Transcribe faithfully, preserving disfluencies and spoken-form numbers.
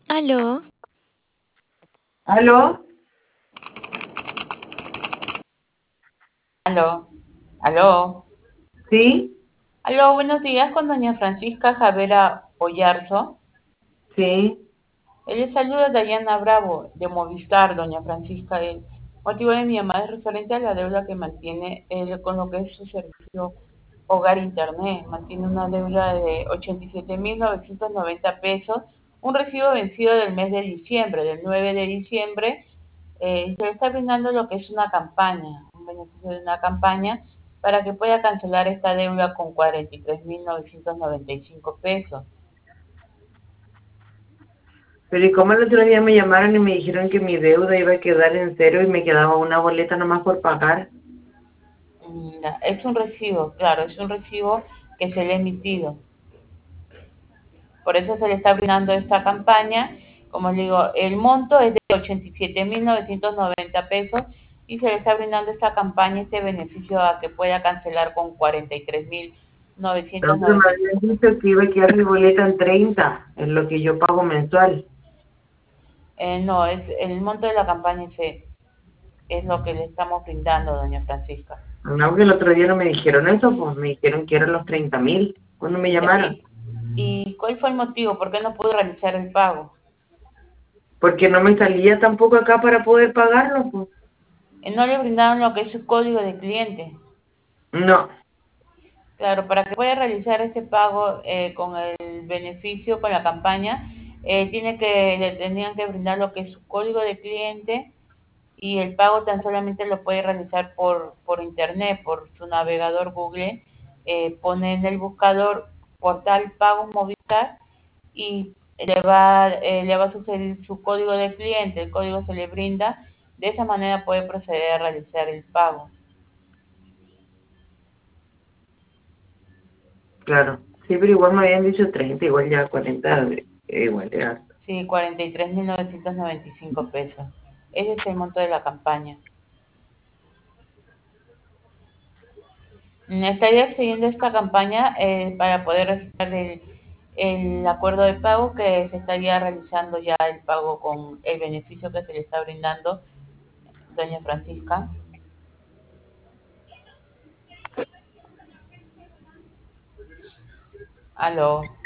Aló, ¿Aló? Aló, aló, ¿Sí? aló, buenos días con doña Francisca Javera Oyarzo. Sí. Él le saluda Dayana Bravo de Movistar, doña Francisca. El motivo de mi llamada es referente a la deuda que mantiene él con lo que es su servicio Hogar Internet. Mantiene una deuda de ochenta y siete mil novecientos noventa pesos, un recibo vencido del mes de diciembre, del nueve de diciembre. Eh, se le está brindando lo que es una campaña, un beneficio de una campaña para que pueda cancelar esta deuda con cuarenta y tres mil novecientos noventa y cinco pesos. Pero ¿y cómo el otro día me llamaron y me dijeron que mi deuda iba a quedar en cero y me quedaba una boleta nomás por pagar? Mm, Es un recibo, claro, es un recibo que se le ha emitido. Por eso se le está brindando esta campaña. Como les digo, el monto es de ochenta y siete mil novecientos noventa pesos y se le está brindando esta campaña, este beneficio a que pueda cancelar con cuarenta y tres mil novecientos Entonces me noventa y habían cinco. dicho que iba a quedar mi boleta en treinta, en lo que yo pago mensual. Eh, no, es el monto de la campaña ese es lo que le estamos brindando, doña Francisca. No, que el otro día no me dijeron eso, pues me dijeron que eran los treinta mil cuando me Ya, llamaron. ¿y, y cuál fue el motivo? ¿Por qué no pudo realizar el pago? Porque no me salía tampoco acá para poder pagarlo, pues. Eh, no le brindaron lo que es su código de cliente. No, Claro, para que pueda realizar este pago eh, con el beneficio, con la campaña, eh, tiene que, le tendrían que brindar lo que es su código de cliente y el pago tan solamente lo puede realizar por, por internet, por su navegador Google. Eh, pone en el buscador portal Pagos Movistar y le va, eh, le va a sugerir su código de cliente, el código se le brinda, de esa manera puede proceder a realizar el pago. claro. Sí, pero igual me habían dicho treinta, igual ya cuarenta, eh, igual ya. Sí, cuarenta y tres mil novecientos noventa y cinco pesos. Ese es el monto de la campaña. Mm, Estaría siguiendo esta campaña eh, para poder registrar el, el acuerdo de pago que se estaría realizando ya el pago con el beneficio que se le está brindando, doña Francisca. Aló.